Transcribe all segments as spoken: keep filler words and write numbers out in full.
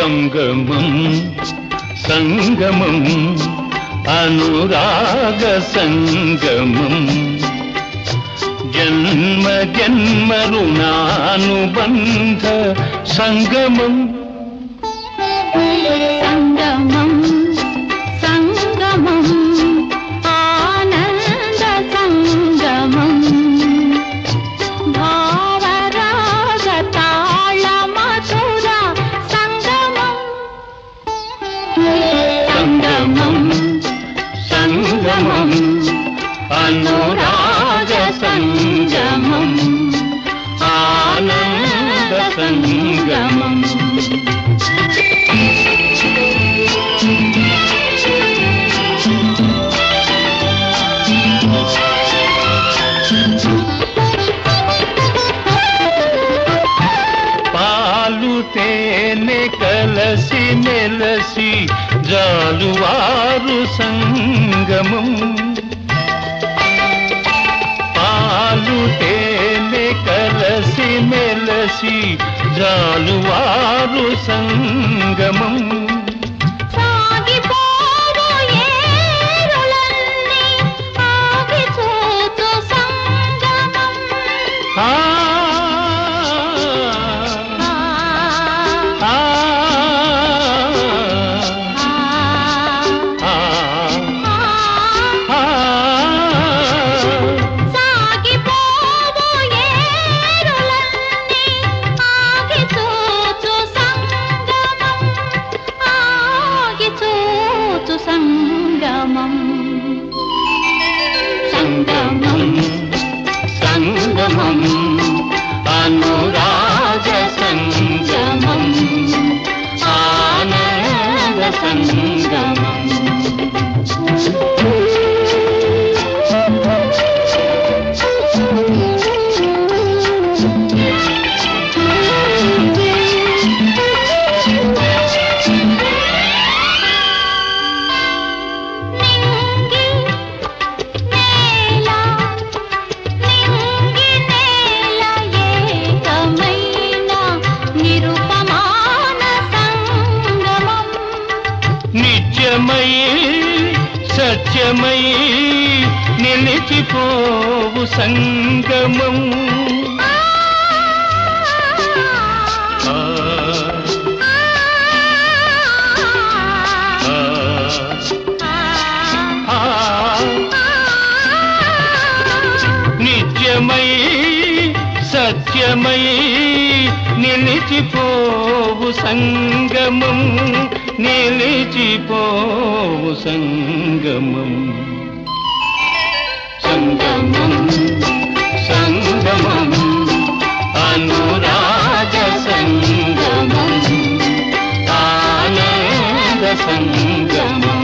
సంగమం సంగమం అనురాగ సంగమం జన్మ జన్మ రుణానుబంధ సంగమం సంగమం సంగమం ఆనంద సంగమం భావరాగ తాళ మధుర సంగమం సంగమం సంగమం అనురాగ సంగమం ఆనంద సంగమం పాలు తేనె కలసి మెలసి జాలువారు సంగమం పాలు తేనె కలసి మెలసి జాలువారు సంగమం సాగిపోవు ఏరులన్నీ ఆగిపోతూ సంగమం ఆ ఆ సాగిపోవు ఏరులన్నీ ఆగిపోతూ సంగమం ఆగిపోతూ సంగమం సంగమం సంగమం అనురాగ సంగమం ఆనంద సంగమం నింగి నేల నింగి నేల ఏకమైన నిరుపమాన సంగమం నిత్యమై సత్యమై నిలిచిపోవు సంగమం ఆ, ఆ, ఆ. నిత్యమై సత్యమై నిలిచిపోవు సంగమం నిలిచిపోవు సంగమం సంగమం సంగమం అనురాగ సంగమం ఆనంద సంగమం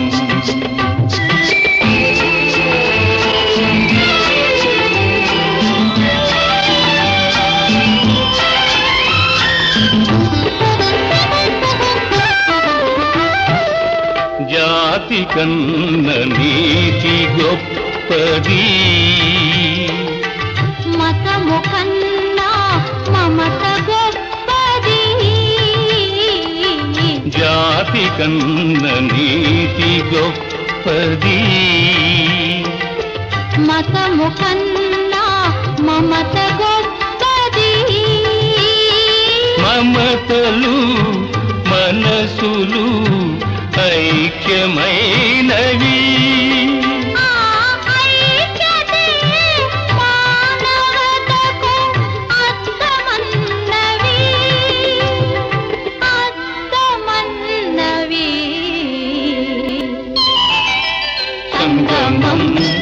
జాతి కన్న నీతి గొప్పది మతము కన్నా మమత గొప్పది జాతి కన్న నీతి గొప్పది మతము కన్నా మమత గొప్పది మమతలు మనసులు ఐక్యమైనవి ఆ ఐక్యతే మానవతకు అర్థమన్నవి అర్థమన్నవి సంగమం